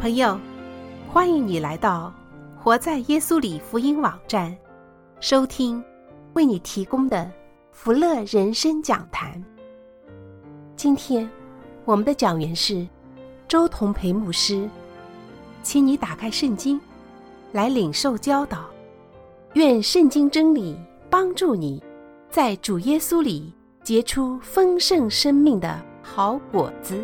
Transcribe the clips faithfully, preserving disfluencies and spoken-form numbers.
朋友，欢迎你来到活在耶稣里福音网站，收听为你提供的福乐人生讲坛。今天我们的讲员是周同培牧师，请你打开圣经来领受教导，愿圣经真理帮助你在主耶稣里结出丰盛生命的好果子。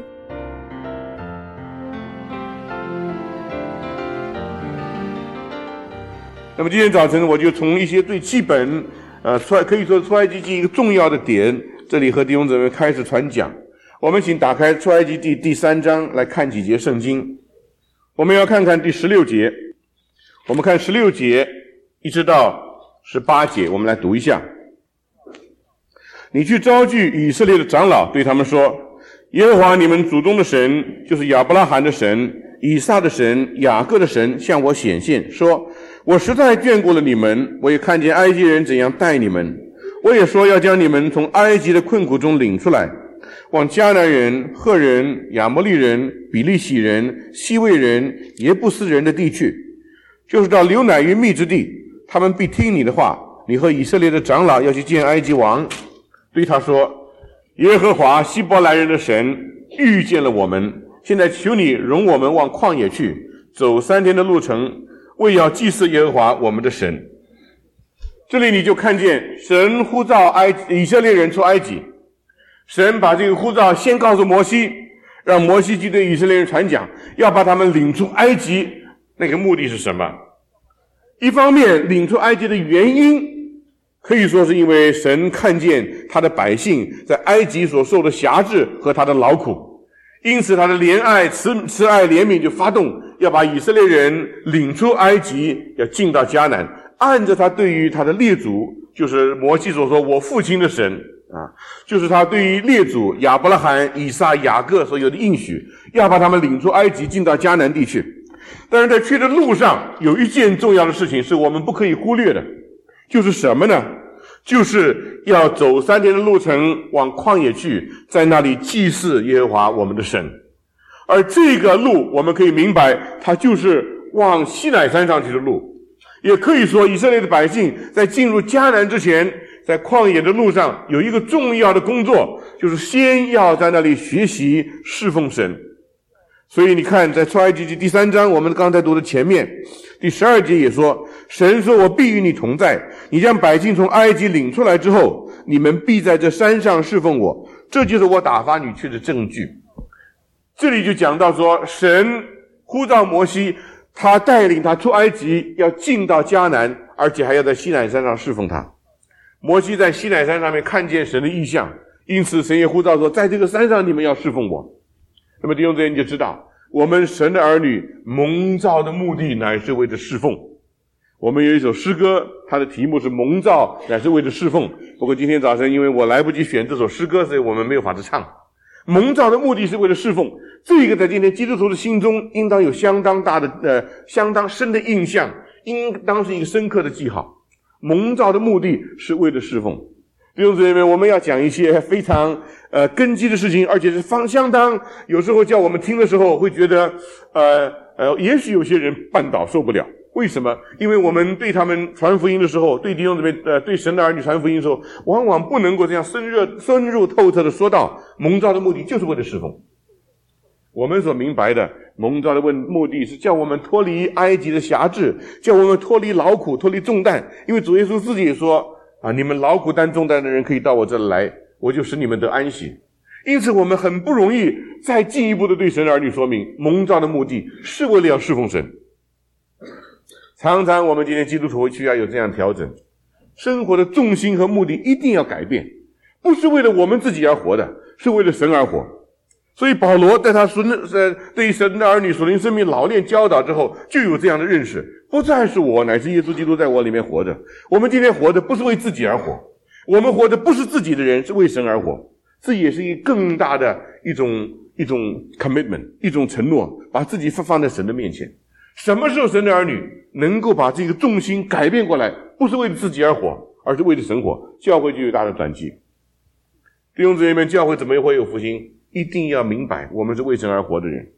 那么今天早晨我就从一些最基本呃，出可以说出埃及记一个重要的点，这里和弟兄姊妹开始传讲。我们请打开出埃及记第三章来看几节圣经。我们要看看第十六节，我们看十六节一直到十八节，我们来读一下。你去招聚以色列的长老，对他们说，耶和华你们祖宗的神，就是亚伯拉罕的神，以撒的神，雅各的神，向我显现，说，我实在眷顾了你们，我也看见埃及人怎样待你们，我也说要将你们从埃及的困苦中领出来，往迦南人、赫人、亚摩利人、比利洗人、西魏人、耶布斯人的地去，就是到流奶与蜜之地，他们必听你的话。你和以色列的长老要去见埃及王，对他说，耶和华希伯来人的神遇见了我们，现在求你容我们往旷野去，走三天的路程，为要祭祀耶和华我们的神。这里你就看见神呼召埃以色列人出埃及，神把这个呼召先告诉摩西，让摩西去对以色列人传讲，要把他们领出埃及。那个目的是什么？一方面领出埃及的原因，可以说是因为神看见他的百姓在埃及所受的辖制和他的劳苦，因此他的怜爱慈慈爱怜悯就发动，要把以色列人领出埃及，要进到迦南，按着他对于他的列祖，就是摩西所说我父亲的神啊，就是他对于列祖亚伯拉罕、以撒、雅各所有的应许，要把他们领出埃及，进到迦南地去。但是在去的路上，有一件重要的事情是我们不可以忽略的，就是什么呢？就是要走三天的路程往旷野去，在那里祭祀耶和华我们的神。而这个路我们可以明白，它就是往西乃山上去的路。也可以说以色列的百姓在进入迦南之前，在旷野的路上有一个重要的工作，就是先要在那里学习侍奉神。所以你看在出埃及记第三章，我们刚才读的前面第十二节也说，神说我必与你同在，你将百姓从埃及领出来之后，你们必在这山上侍奉我，这就是我打发你去的证据。这里就讲到说，神呼召摩西，他带领他出埃及，要进到迦南，而且还要在西乃山上侍奉他。摩西在西乃山上面看见神的异象，因此神也呼召说，在这个山上你们要侍奉我。那么弟兄姊妹，你就知道我们神的儿女蒙召的目的乃是为了侍奉。我们有一首诗歌，它的题目是蒙召乃是为了侍奉，不过今天早晨因为我来不及选这首诗歌，所以我们没有法子唱。蒙召的目的是为了侍奉，这个在今天基督徒的心中应当有相当大的呃相当深的印象，应当是一个深刻的记号。蒙召的目的是为了侍奉。弟兄姊妹们，我们要讲一些非常呃根基的事情，而且是方相当有时候叫我们听的时候会觉得呃呃也许有些人绊倒受不了。为什么？因为我们对他们传福音的时候，对弟兄姊妹呃对神的儿女传福音的时候，往往不能够这样深入深入透彻的说到蒙召的目的就是为了侍奉。我们所明白的蒙召的目的是叫我们脱离埃及的辖制，叫我们脱离劳苦，脱离重担。因为主耶稣自己也说啊，你们劳苦担重担的人可以到我这里来，我就使你们得安息。因此我们很不容易再进一步的对神的儿女说明，蒙召的目的是为了要侍奉神。常常我们今天基督徒需要有这样调整，生活的重心和目的一定要改变，不是为了我们自己而活的，是为了神而活。所以保罗在他呃对于神的儿女属灵生命老练教导之后，就有这样的认识，不再是我，乃是耶稣基督在我里面活着。我们今天活的不是为自己而活，我们活的不是自己的人，是为神而活。这也是一个更大的一种一种 commitment， 一种承诺，把自己放在神的面前。什么时候神的儿女能够把这个重心改变过来，不是为了自己而活，而是为了神活，教会就有大的转机。弟兄姊妹们，教会怎么会有复兴？一定要明白我们是为神而活的人。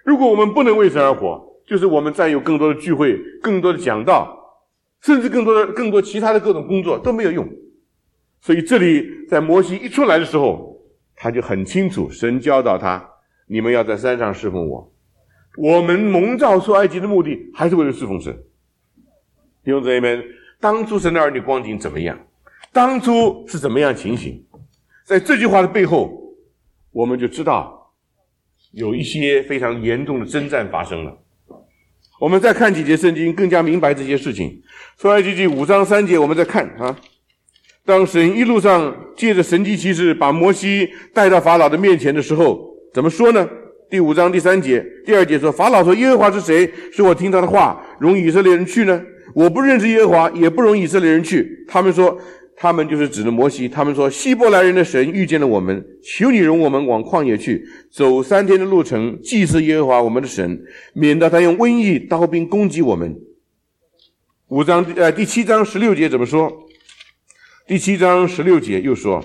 如果我们不能为神而活，就是我们占有更多的聚会，更多的讲道，甚至更多的更多其他的各种工作都没有用。所以这里在摩西一出来的时候，他就很清楚，神教导他，你们要在山上侍奉我。我们蒙召出埃及的目的还是为了侍奉神。弟兄姊妹们，当初神的儿女光景怎么样？当初是怎么样情形？在这句话的背后，我们就知道有一些非常严重的征战发生了。我们再看几节圣经，更加明白这些事情。出埃及记五章三节，我们再看啊。当神一路上借着神迹奇事把摩西带到法老的面前的时候，怎么说呢？第五章第三节，第二节说，法老说，耶和华是谁，使我听他的话，容以色列人去呢？我不认识耶和华，也不容以色列人去。他们说，他们就是指着摩西，他们说，希伯来人的神遇见了我们，求你容我们往旷野去，走三天的路程，祭祀耶和华我们的神，免得他用瘟疫刀兵攻击我们。五章呃第七章十六节怎么说？第七章十六节又说，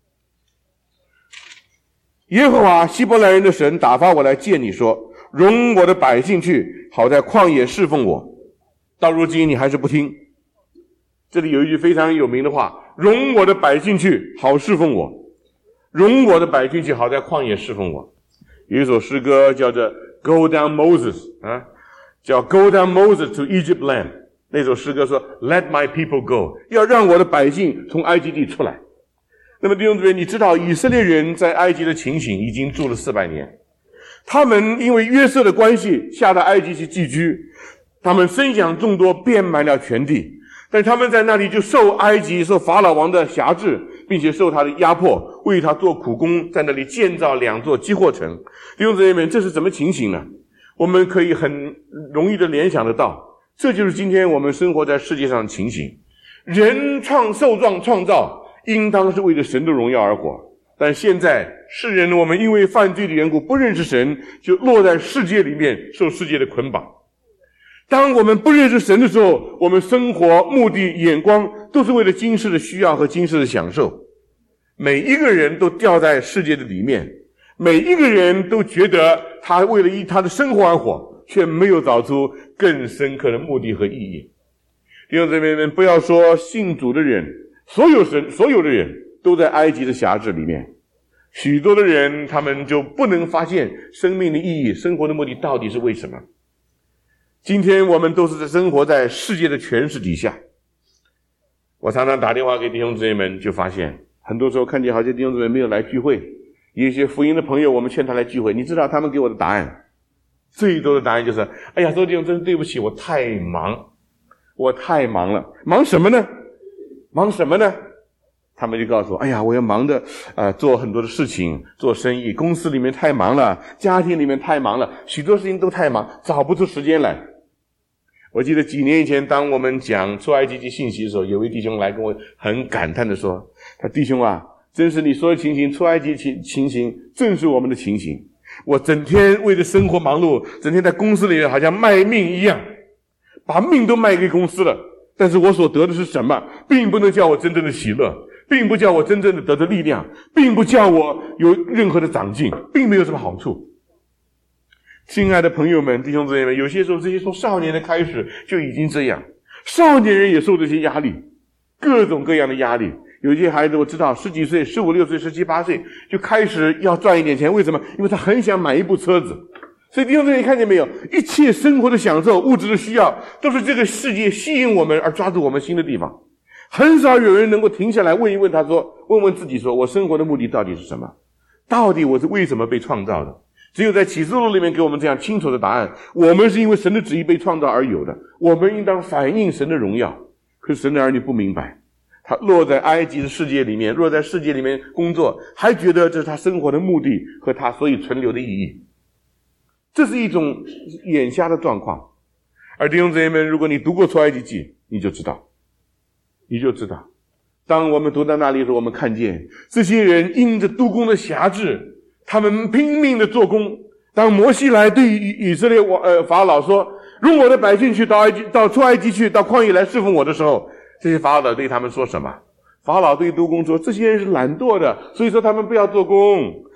耶和华希伯来人的神打发我来见你，说，容我的百姓去，好在旷野侍奉我。到如今你还是不听。这里有一句非常有名的话，容我的百姓去，好侍奉我。容我的百姓去，好在旷野侍奉我。有一首诗歌叫做 Go Down Moses 啊，叫 Go Down Moses to Egypt Land。那首诗歌说 Let my people go， 要让我的百姓从埃及地出来。那么弟兄姊妹，你知道以色列人在埃及的情形已经住了四百年，他们因为约瑟的关系下到埃及去寄居，他们生养众多，遍满了全地，但他们在那里就受埃及受法老王的辖制，并且受他的压迫，为他做苦工，在那里建造两座积货城。弟兄姊妹们，这是什么情形呢？我们可以很容易的联想得到，这就是今天我们生活在世界上的情形。人创受创创造应当是为了神的荣耀而活，但现在世人我们因为犯罪的缘故不认识神，就落在世界里面，受世界的捆绑。当我们不认识神的时候，我们生活目的眼光都是为了今世的需要和今世的享受。每一个人都掉在世界的里面，每一个人都觉得他为了他的生活而活，却没有找出更深刻的目的和意义。弟兄姊妹们，不要说信主的人，所有神所有的人都在埃及的辖制里面。许多的人他们就不能发现生命的意义，生活的目的到底是为什么。今天我们都是在生活在世界的权势底下。我常常打电话给弟兄姊妹们，就发现很多时候看见好些弟兄姊妹没有来聚会，有一些福音的朋友我们劝他来聚会，你知道他们给我的答案最多的答案就是，哎呀，周弟兄真对不起，我太忙我太忙了。忙什么呢？忙什么呢？他们就告诉我，哎呀，我要忙的呃，做很多的事情，做生意，公司里面太忙了，家庭里面太忙了，许多事情都太忙，找不出时间来。我记得几年以前，当我们讲出埃及记信息的时候，有位弟兄来跟我很感叹的说，他弟兄啊，真是你说的情形，出埃及情情形正是我们的情形。我整天为了生活忙碌，整天在公司里面好像卖命一样，把命都卖给公司了，但是我所得的是什么？并不能叫我真正的喜乐，并不叫我真正的得到力量，并不叫我有任何的长进，并没有什么好处。亲爱的朋友们，弟兄姊妹们，有些时候这些从少年的开始就已经这样，少年人也受这些压力，各种各样的压力。有些孩子我知道十几岁十五六岁十七八岁就开始要赚一点钱，为什么？因为他很想买一部车子。所以弟兄姊妹看见没有，一切生活的享受物质的需要都是这个世界吸引我们而抓住我们心的地方。很少有人能够停下来问一问他说，问问自己说，我生活的目的到底是什么？到底我是为什么被创造的？只有在启示录里面给我们这样清楚的答案，我们是因为神的旨意被创造而有的，我们应当反映神的荣耀。可是神的儿女不明白，他落在埃及的世界里面，落在世界里面工作，还觉得这是他生活的目的和他所以存留的意义。这是一种眼瞎的状况。而弟兄姊妹们，如果你读过出埃及记，你就知道你就知道当我们读到那里的时候，我们看见这些人因着督工的辖制，他们拼命的做工。当摩西来对以色列王呃法老说，容我的百姓去到埃及，到出埃及去，到旷野来侍奉我的时候，这些法老对他们说什么？法老对督工说，这些人是懒惰的，所以说他们不要做工。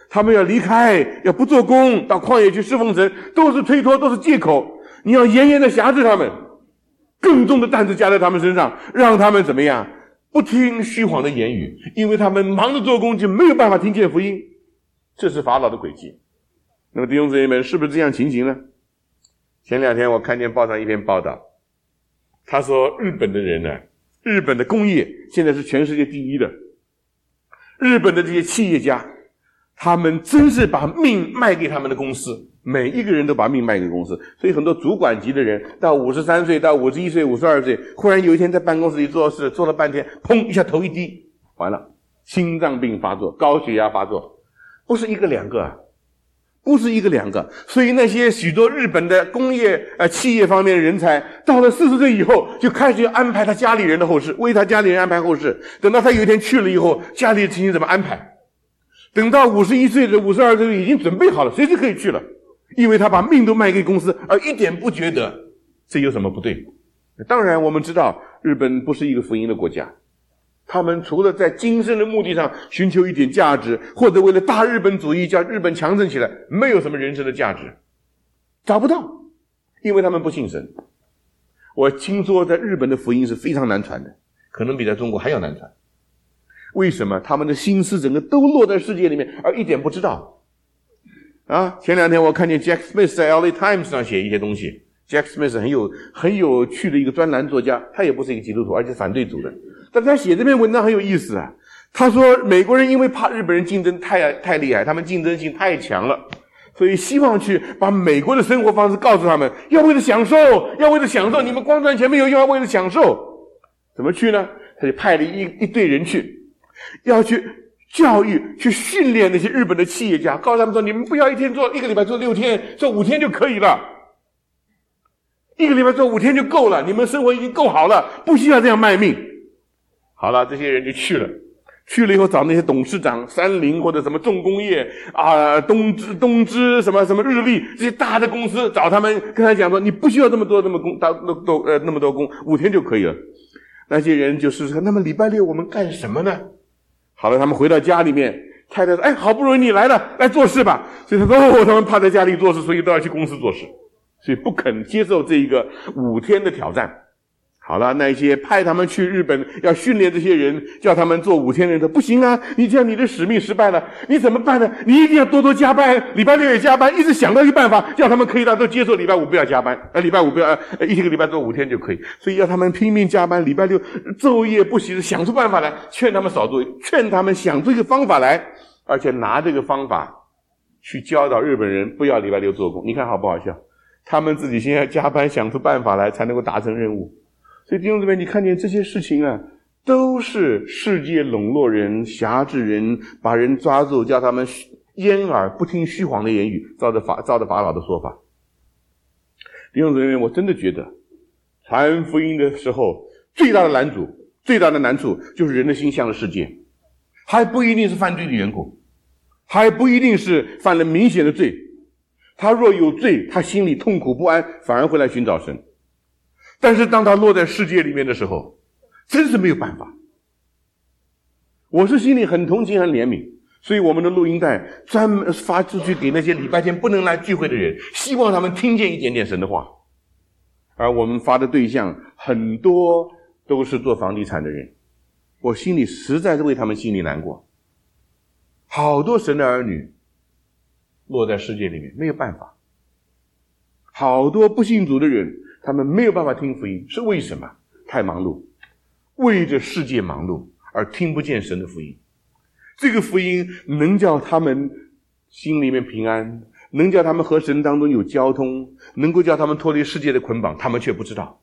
他们要离开，要不做工，到旷野去侍奉神，都是推脱，都是借口。你要严严的辖制他们，更重的担子加在他们身上，让他们怎么样？不听虚谎的言语，因为他们忙着做工，就没有办法听见福音。这是法老的诡计。那么弟兄姊妹们，是不是这样情形呢？前两天我看见报上一篇报道，他说日本的人呢，日本的工业现在是全世界第一的，日本的这些企业家，他们真是把命卖给他们的公司，每一个人都把命卖给公司。所以很多主管级的人到五十三岁到五十一岁五十二岁，忽然有一天在办公室里做事，做了半天，砰一下头一低，完了，心脏病发作，高血压发作，不是一个两个啊，不是一个两个。所以那些许多日本的工业呃企业方面的人才，到了四十岁以后就开始安排他家里人的后事，为他家里人安排后事。等到他有一天去了以后，家里的情形怎么安排？等到五十一岁的五十二岁已经准备好了，随时可以去了，因为他把命都卖给公司，而一点不觉得这有什么不对。当然我们知道日本不是一个福音的国家，他们除了在今生的目的上寻求一点价值，或者为了大日本主义叫日本强盛起来，没有什么人生的价值，找不到，因为他们不信神。我听说在日本的福音是非常难传的，可能比在中国还要难传。为什么？他们的心思整个都落在世界里面，而一点不知道啊！前两天我看见 Jack Smith 在 L A Times 上写一些东西。Jack Smith 很有很有趣的一个专栏作家，他也不是一个基督徒，而且反对主的，但他写这篇文章很有意思啊。他说美国人因为怕日本人竞争太太厉害，他们竞争性太强了，所以希望去把美国的生活方式告诉他们，要为了享受，要为了享受，你们光赚钱没有用，要为了享受。怎么去呢？他就派了一一队人去，要去教育，去训练那些日本的企业家，告诉他们说，你们不要一天做，一个礼拜做六天，做五天就可以了，一个礼拜做五天就够了，你们生活已经够好了，不需要这样卖命。好了，这些人就去了，去了以后找那些董事长，三菱或者什么重工业啊，东芝东芝什么什么日立这些大的公司，找他们跟他讲说，你不需要这么多那么工大那多呃那么多工，五天就可以了。那些人就是说，那么礼拜六我们干什么呢？好了，他们回到家里面，太太说，哎，好不容易你来了，来做事吧。所以他说，哦，他们怕在家里做事，所以都要去公司做事，所以不肯接受这一个五天的挑战。好了，那些派他们去日本要训练这些人，叫他们做五天的人说，不行啊，你这样你的使命失败了，你怎么办呢？你一定要多多加班，礼拜六也加班，一直想到一个办法，叫他们可以到都接受礼拜五不要加班，呃，礼拜五不要，呃，一个礼拜做五天就可以，所以要他们拼命加班，礼拜六昼夜不息的想出办法来，劝他们少做，劝他们想出一个方法来，而且拿这个方法去教导日本人不要礼拜六做工。你看好不好笑？他们自己先要加班，想出办法来，才能够达成任务。所以弟兄姊妹，你看见这些事情啊，都是世界笼络人、辖制人，把人抓住，叫他们掩耳不听虚谎的言语，照着法照着法老的说法。弟兄姊妹，我真的觉得传福音的时候，最大的难处最大的难处就是人的心向了世界，还不一定是犯罪的缘故，还不一定是犯了明显的罪。他若有罪，他心里痛苦不安，反而会来寻找神。但是当他落在世界里面的时候，真是没有办法。我是心里很同情很怜悯，所以我们的录音带专门发出去给那些礼拜天不能来聚会的人，希望他们听见一点点神的话。而我们发的对象很多都是做房地产的人，我心里实在是为他们心里难过。好多神的儿女落在世界里面，没有办法。好多不信主的人，他们没有办法听福音，是为什么？太忙碌，为着世界忙碌，而听不见神的福音。这个福音能叫他们心里面平安，能叫他们和神当中有交通，能够叫他们脱离世界的捆绑，他们却不知道。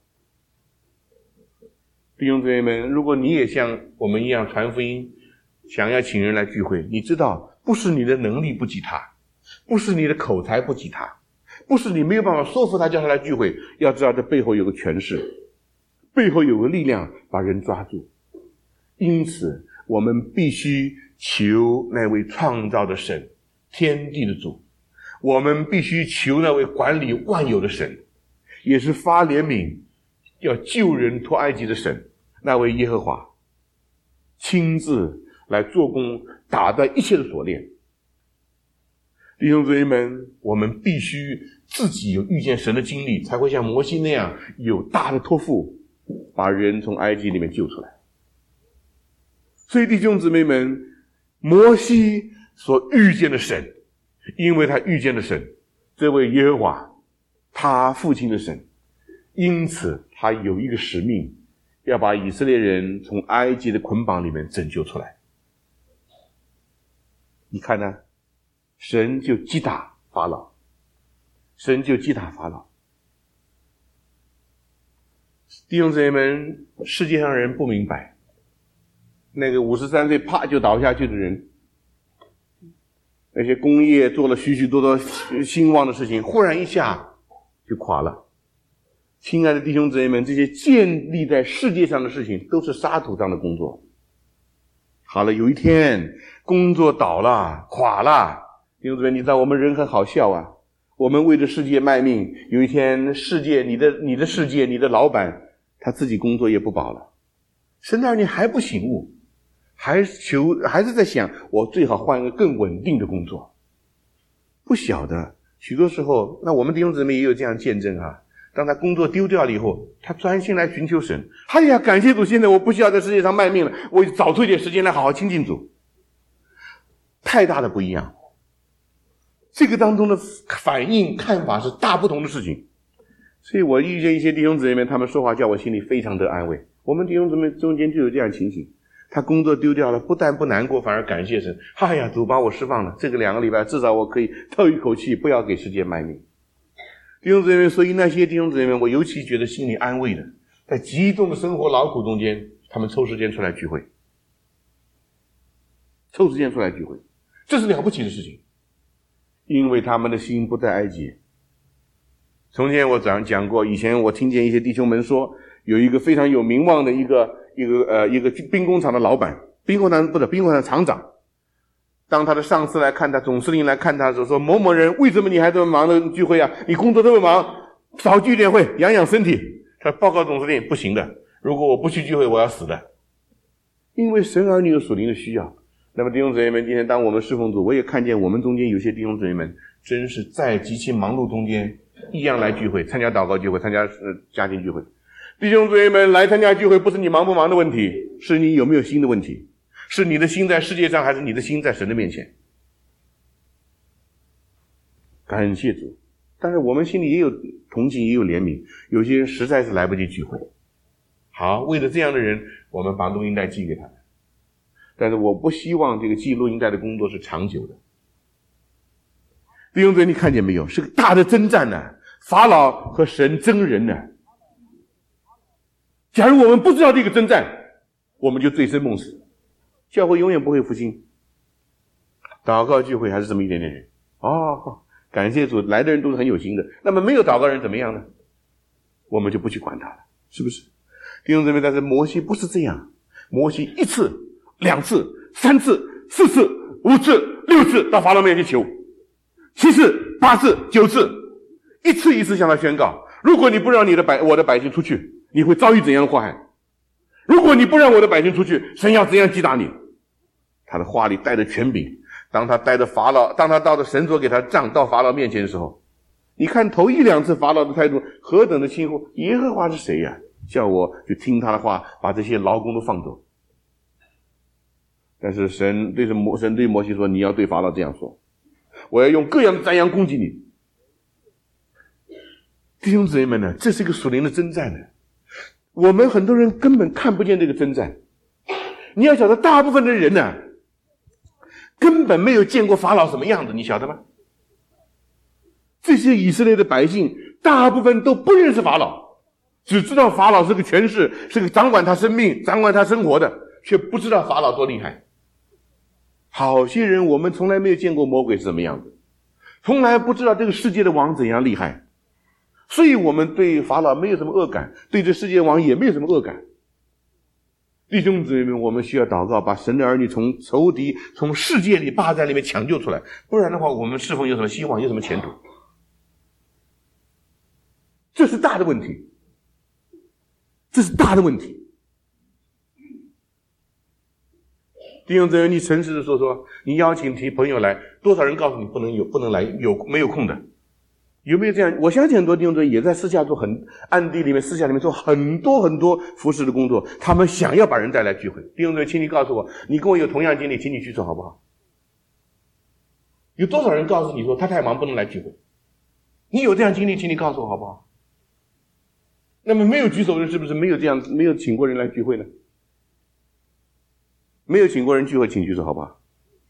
弟兄姊妹们，如果你也像我们一样传福音，想要请人来聚会，你知道不是你的能力不及他，不是你的口才不及他，不是你没有办法说服他叫他来聚会，要知道这背后有个权势，背后有个力量把人抓住。因此我们必须求那位创造的神，天地的主，我们必须求那位管理万有的神，也是发怜悯要救人脱埃及的神，那位耶和华亲自来做工，打断一切的锁链， 弟兄姊妹们，我们必须自己有遇见神的经历，才会像摩西那样有大的托付，把人从埃及里面救出来。所以弟兄姊妹们，摩西所遇见的神，因为他遇见了神，这位耶和华，他父亲的神，因此他有一个使命，要把以色列人从埃及的捆绑里面拯救出来。你看呢？神就击打法老，神就击打法老。弟兄姊妹们，世界上人不明白，那个五十三岁啪就倒下去的人，那些工业做了许许多多兴旺的事情，忽然一下就垮了。亲爱的弟兄姊妹们，这些建立在世界上的事情都是沙土上的工作。好了，有一天工作倒了，垮了，弟兄姊妹，你知道我们人很好笑啊，我们为着世界卖命，有一天世界你的你的世界你的老板他自己工作也不保了，神的儿女还不醒悟，还求还是在想我最好换一个更稳定的工作。不晓得许多时候，那我们弟兄姊妹也有这样见证啊，当他工作丢掉了以后，他专心来寻求神，哎呀，感谢主，现在我不需要在世界上卖命了，我找出一点时间来好好亲近主。太大的不一样，这个当中的反应看法是大不同的事情。所以我遇见一些弟兄姊妹们，他们说话叫我心里非常的安慰。我们弟兄姊妹中间就有这样情形，他工作丢掉了，不但不难过，反而感谢神，哎呀，主把我释放了，这个两个礼拜至少我可以透一口气，不要给世界卖命。弟兄姊妹，所以那些弟兄姊妹们，我尤其觉得心里安慰的，在极重的生活劳苦中间，他们抽时间出来聚会，抽时间出来聚会，这是了不起的事情，因为他们的心不在埃及。从前我讲讲过，以前我听见一些弟兄们说，有一个非常有名望的一个一个呃一个兵工厂的老板，兵工厂不是兵工厂厂长。当他的上司来看他，总司令来看他的时候，说某某人，为什么你还这么忙的聚会啊？你工作这么忙，少聚点会，养养身体。他报告总司令，不行的，如果我不去聚会，我要死的。因为神儿女有属灵的需要。那么弟兄姊妹们，今天当我们侍奉主，我也看见我们中间有些弟兄姊妹们，真是在极其忙碌中间，一样来聚会，参加祷告聚会，参加呃家庭聚会。弟兄姊妹们，来参加聚会不是你忙不忙的问题，是你有没有心的问题，是你的心在世界上，还是你的心在神的面前。感谢主。但是我们心里也有同情，也有怜悯，有些人实在是来不及聚会。好，为了这样的人，我们把录音带寄给他们。但是我不希望这个寄录音带的工作是长久的。弟兄姊妹，你看见没有？是个大的征战呢、啊，法老和神争人呢、啊。假如我们不知道这个征战，我们就醉生梦死，教会永远不会复兴。祷告聚会还是这么一点点人。哦，感谢主，来的人都是很有心的。那么没有祷告人怎么样呢？我们就不去管他了，是不是？弟兄姊妹，但是摩西不是这样，摩西一次、两次、三次、四次、五次、六次到法老面前求，七次、八次、九次，一次一次向他宣告：如果你不让你的百我的百姓出去，你会遭遇怎样的祸害？如果你不让我的百姓出去，神要怎样击打你？他的话里带着权柄。当他带着法老，当他到了神所给他杖到法老面前的时候，你看头一两次法老的态度何等的轻忽！耶和华是谁呀、啊？叫我去听他的话，把这些劳工都放走。但是神对着摩神对摩西说：“你要对法老这样说，我要用各样的灾殃攻击你。”弟兄姊妹们呢，这是一个属灵的征战呢。我们很多人根本看不见这个征战。你要晓得，大部分的人呢，根本没有见过法老什么样子，你晓得吗？这些以色列的百姓大部分都不认识法老，只知道法老是个权势，是个掌管他生命、掌管他生活的，却不知道法老多厉害。好些人我们从来没有见过魔鬼是什么样子，从来不知道这个世界的王怎样厉害，所以我们对法老没有什么恶感，对这世界王也没有什么恶感。弟兄姊妹们，我们需要祷告，把神的儿女从仇敌、从世界里霸占里面抢救出来，不然的话，我们侍奉有什么希望，有什么前途？这是大的问题，这是大的问题。 弟兄姊妹，你诚实的说说，你邀请提朋友来，多少人告诉你不能有不能来，有没有空的？有没有这样？我相信很多弟兄姊妹也在私下做很暗地里面私下里面做很多很多服侍的工作，他们想要把人带来聚会。弟兄姊妹，请你告诉我，你跟我有同样经历，请你举手好不好？有多少人告诉你说他太忙不能来聚会？你有这样经历，请你告诉我好不好？那么没有举手的人是不是没有这样没有请过人来聚会呢？没有请过人聚会，请举手好不好？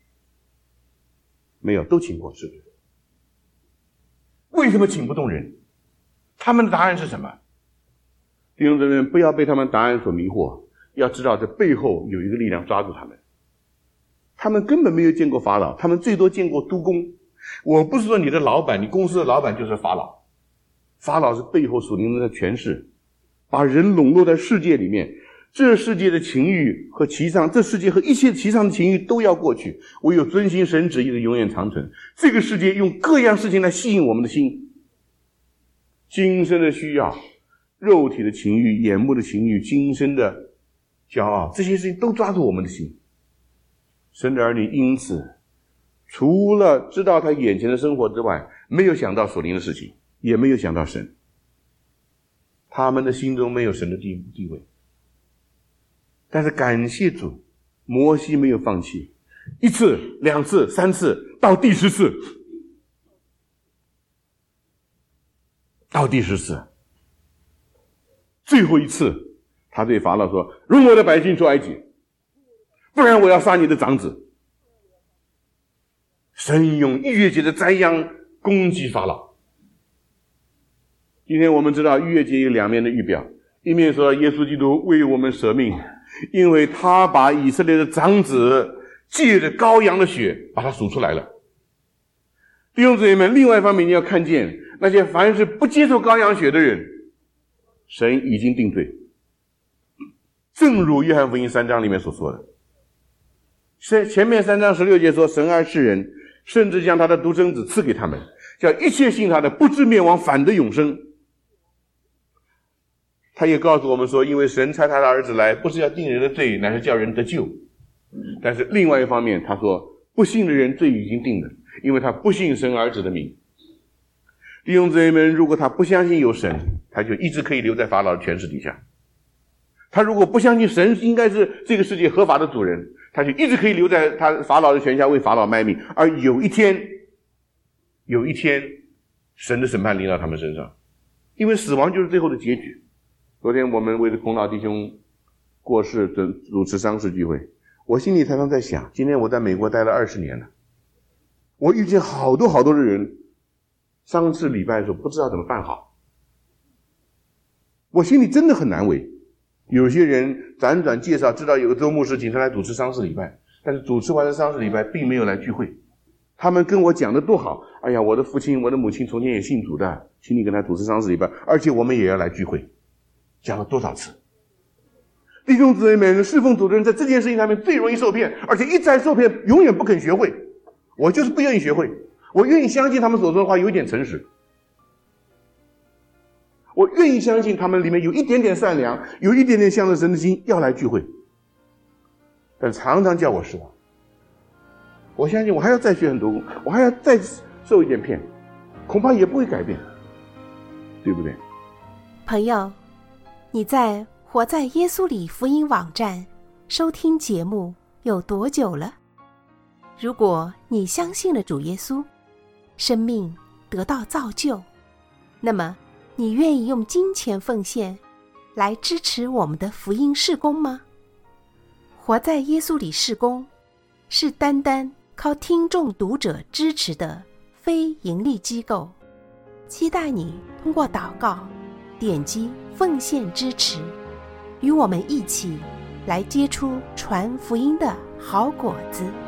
没有，都请过，是不是？为什么请不动人？他们的答案是什么？弟兄姊妹，不要被他们答案所迷惑，要知道这背后有一个力量抓住他们。他们根本没有见过法老，他们最多见过督工。我不是说你的老板，你公司的老板就是法老，法老是背后属灵的权势，把人笼络在世界里面，这世界的情欲和其上，这世界和一切其上的情欲都要过去，唯有遵行神旨意的永远长存。这个世界用各样事情来吸引我们的心，今生的需要，肉体的情欲，眼目的情欲，今生的骄傲，这些事情都抓住我们的心。神的儿女因此除了知道他眼前的生活之外，没有想到属灵的事情，也没有想到神，他们的心中没有神的地地位。但是感谢主，摩西没有放弃，一次两次三次，到第十次到第十次最后一次，他对法老说，容我的百姓出埃及，不然我要杀你的长子。神用逾越节的灾殃攻击法老。今天我们知道逾越节有两面的预表，一面说耶稣基督为我们舍命，因为他把以色列的长子借着羔羊的血把他赎出来了。弟兄姊妹们，另外一方面你要看见那些凡是不接受羔羊血的人，神已经定罪，正如约翰福音三章里面所说的。前面三章十六节说，神爱世人，甚至将他的独生子赐给他们，叫一切信他的不至灭亡，反得永生。他也告诉我们说，因为神差他的儿子来，不是要定人的罪，乃是叫人得救。但是另外一方面他说，不信的人罪已经定了，因为他不信神儿子的名。弟兄姊妹们，如果他不相信有神，他就一直可以留在法老的权势底下。他如果不相信神应该是这个世界合法的主人，他就一直可以留在他法老的权下为法老卖命，而有一天有一天神的审判临到他们身上，因为死亡就是最后的结局。昨天我们为了孔老弟兄过世主持丧事聚会，我心里常常在想，今天我在美国待了二十年了，我遇见好多好多的人，丧事礼拜的时候不知道怎么办好，我心里真的很难为。有些人辗转介绍知道有个周牧师请他来主持丧事礼拜，但是主持完了丧事礼拜并没有来聚会。他们跟我讲的多好，哎呀，我的父亲我的母亲从前也信主的，请你跟他主持丧事礼拜，而且我们也要来聚会。讲了多少次？弟兄姊妹们，侍奉主的人在这件事情上面最容易受骗，而且一再受骗永远不肯学会。我就是不愿意学会，我愿意相信他们所说的话有一点诚实，我愿意相信他们里面有一点点善良，有一点点向着神的心，要来聚会，但常常叫我失望。我相信我还要再学很多功，我还要再受一点骗，恐怕也不会改变，对不对？ 朋友，你在活在耶稣里福音网站收听节目有多久了？如果你相信了主耶稣，生命得到造就，那么你愿意用金钱奉献来支持我们的福音事工吗？活在耶稣里事工是单单靠听众读者支持的非盈利机构，期待你通过祷告点击奉献支持，与我们一起来结出传福音的好果子。